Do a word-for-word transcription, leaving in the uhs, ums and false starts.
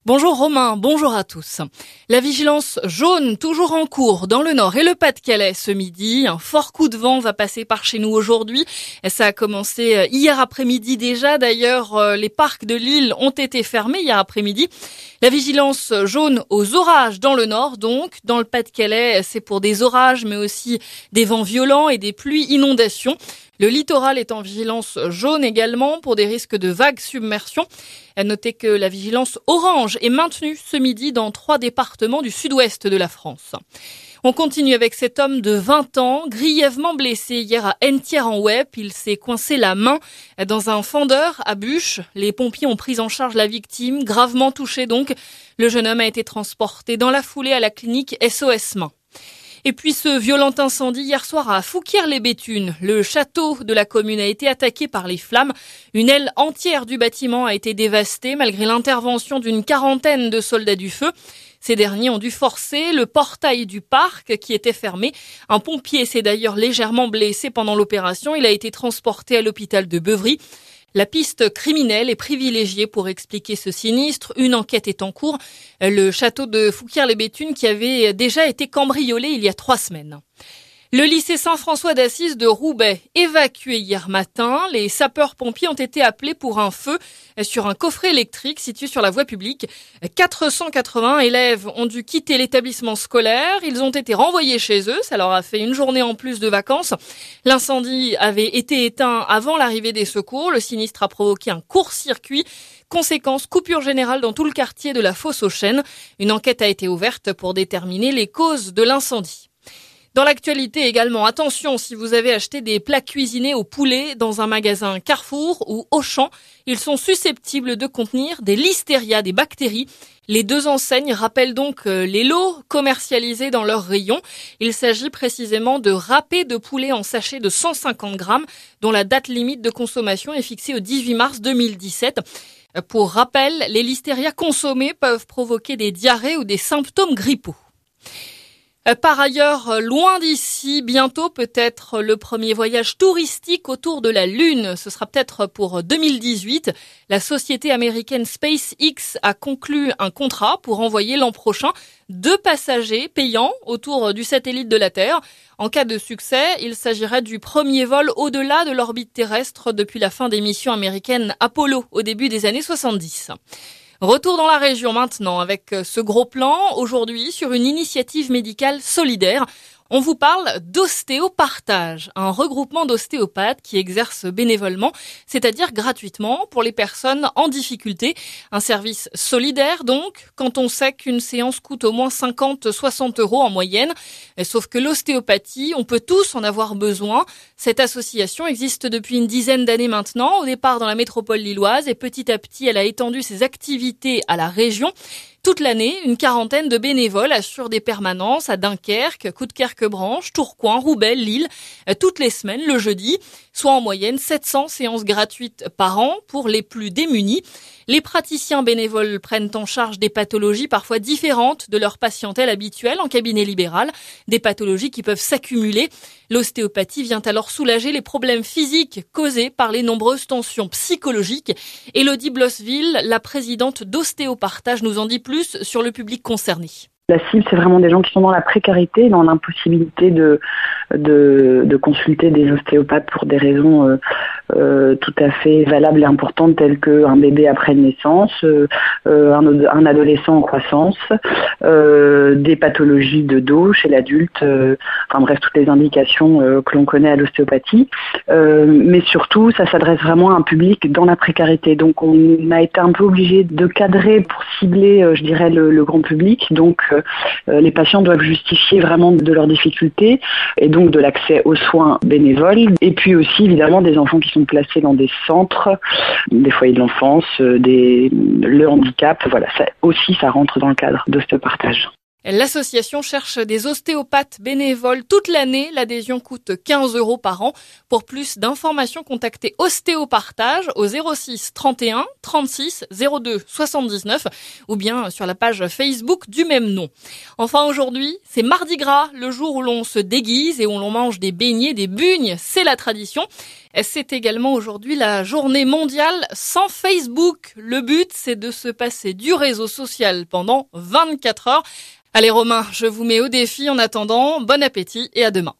Bonjour Romain, bonjour à tous. La vigilance jaune toujours en cours dans le Nord et le Pas-de-Calais ce midi. Un fort coup de vent va passer par chez nous aujourd'hui. Ça a commencé hier après-midi déjà. D'ailleurs, les parcs de l'île ont été fermés hier après-midi. La vigilance jaune aux orages dans le Nord, donc. Dans le Pas-de-Calais, c'est pour des orages, mais aussi des vents violents et des pluies inondations. Le littoral est en vigilance jaune également pour des risques de vagues submersion. Notez que la vigilance orange est maintenue ce midi dans trois départements du sud-ouest de la France. On continue avec cet homme de vingt ans, grièvement blessé hier à Entière-en-Ouep. Il s'est coincé la main dans un fendeur à bûche. Les pompiers ont pris en charge la victime, gravement touché donc. Le jeune homme a été transporté dans la foulée à la clinique S O S Mains. Et puis ce violent incendie hier soir à Fouquier-les-Béthunes. Le château de la commune a été attaqué par les flammes. Une aile entière du bâtiment a été dévastée malgré l'intervention d'une quarantaine de soldats du feu. Ces derniers ont dû forcer le portail du parc qui était fermé. Un pompier s'est d'ailleurs légèrement blessé pendant l'opération. Il a été transporté à l'hôpital de Beuvry. La piste criminelle est privilégiée pour expliquer ce sinistre. Une enquête est en cours. Le château de Fouquier-les-Béthunes qui avait déjà été cambriolé il y a trois semaines. Le lycée Saint-François d'Assise de Roubaix, évacué hier matin. Les sapeurs-pompiers ont été appelés pour un feu sur un coffret électrique situé sur la voie publique. quatre cent quatre-vingts élèves ont dû quitter l'établissement scolaire. Ils ont été renvoyés chez eux. Ça leur a fait une journée en plus de vacances. L'incendie avait été éteint avant l'arrivée des secours. Le sinistre a provoqué un court-circuit. Conséquence, coupure générale dans tout le quartier de la Fosse aux Chênes. Une enquête a été ouverte pour déterminer les causes de l'incendie. Dans l'actualité également, attention si vous avez acheté des plats cuisinés au poulet dans un magasin Carrefour ou Auchan, ils sont susceptibles de contenir des listeria, des bactéries. Les deux enseignes rappellent donc les lots commercialisés dans leurs rayons. Il s'agit précisément de râpés de poulet en sachet de cent cinquante grammes, dont la date limite de consommation est fixée au dix-huit mars deux mille dix-sept. Pour rappel, les listeria consommés peuvent provoquer des diarrhées ou des symptômes grippaux. Par ailleurs, loin d'ici, bientôt peut-être le premier voyage touristique autour de la Lune. Ce sera peut-être pour deux mille dix-huit. La société américaine SpaceX a conclu un contrat pour envoyer l'an prochain deux passagers payants autour du satellite de la Terre. En cas de succès, il s'agirait du premier vol au-delà de l'orbite terrestre depuis la fin des missions américaines Apollo au début des années soixante-dix. Retour dans la région maintenant avec ce gros plan aujourd'hui sur une initiative médicale solidaire. On vous parle d'ostéopartage, un regroupement d'ostéopathes qui exercent bénévolement, c'est-à-dire gratuitement pour les personnes en difficulté. Un service solidaire donc, quand on sait qu'une séance coûte au moins cinquante à soixante euros en moyenne. Sauf que l'ostéopathie, on peut tous en avoir besoin. Cette association existe depuis une dizaine d'années maintenant, au départ dans la métropole lilloise, et petit à petit elle a étendu ses activités à la région. Toute l'année, une quarantaine de bénévoles assurent des permanences à Dunkerque, Coudekerque-Branche, Tourcoing, Roubaix, Lille, toutes les semaines, le jeudi, soit en moyenne sept cents séances gratuites par an pour les plus démunis. Les praticiens bénévoles prennent en charge des pathologies parfois différentes de leur patientèle habituelle en cabinet libéral, des pathologies qui peuvent s'accumuler. L'ostéopathie vient alors soulager les problèmes physiques causés par les nombreuses tensions psychologiques. Élodie Blosseville, la présidente d'Ostéopartage, nous en dit plus sur le public concerné. La cible, c'est vraiment des gens qui sont dans la précarité, dans l'impossibilité de, de, de consulter des ostéopathes pour des raisons euh, euh, tout à fait valables et importantes telles qu'un bébé après naissance, euh, un, un adolescent en croissance, euh, des pathologies de dos chez l'adulte, euh, enfin bref, toutes les indications euh, que l'on connaît à l'ostéopathie. Euh, mais surtout, ça s'adresse vraiment à un public dans la précarité. Donc on a été un peu obligé de cadrer pour cibler, euh, je dirais, le, le grand public. Donc euh, les patients doivent justifier vraiment de leurs difficultés et donc de l'accès aux soins bénévoles. Et puis aussi, évidemment, des enfants qui sont placés dans des centres, des foyers de l'enfance, des, le handicap. Voilà, ça aussi, ça rentre dans le cadre d'ostéopartage. L'association cherche des ostéopathes bénévoles toute l'année. L'adhésion coûte quinze euros par an. Pour plus d'informations, contactez Ostéopartage au zéro six trente et un trente-six zéro deux soixante-dix-neuf ou bien sur la page Facebook du même nom. Enfin aujourd'hui, c'est Mardi Gras, le jour où l'on se déguise et où l'on mange des beignets, des bugnes, c'est la tradition. C'est également aujourd'hui la journée mondiale sans Facebook. Le but, c'est de se passer du réseau social pendant vingt-quatre heures. Allez Romain, je vous mets au défi en attendant. Bon appétit et à demain.